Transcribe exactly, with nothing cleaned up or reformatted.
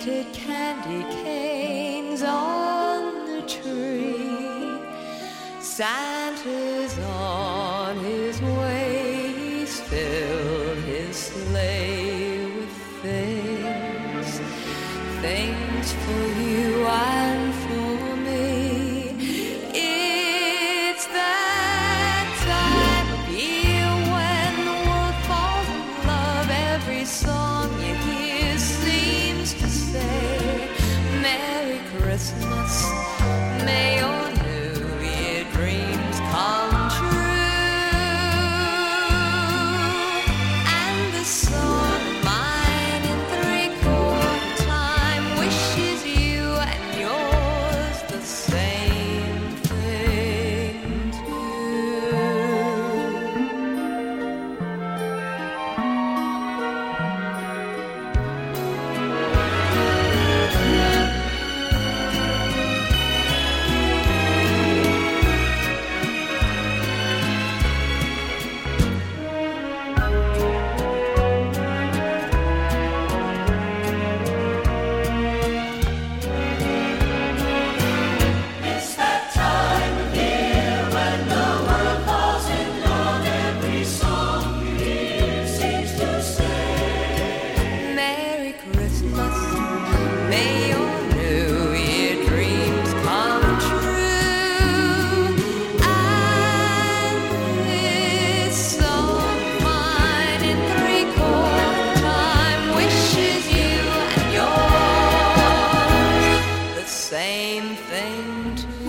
painted candy canes on the tree. Santa's on his way, he's filled his sleigh with things, things for you and for me. It's that time of year when the world falls in love. Every song you hear seems to say, Merry Christmas, may your New Year dreams come true. And the song of mine in three-quarter time wishes you and yours the same thing too. It's that time of year when the world falls in love. Every song you hear seems to say, Merry Christmas, may your New Year dreams come true. And this song of mine in three-quarter time wishes you and yours the same thing too.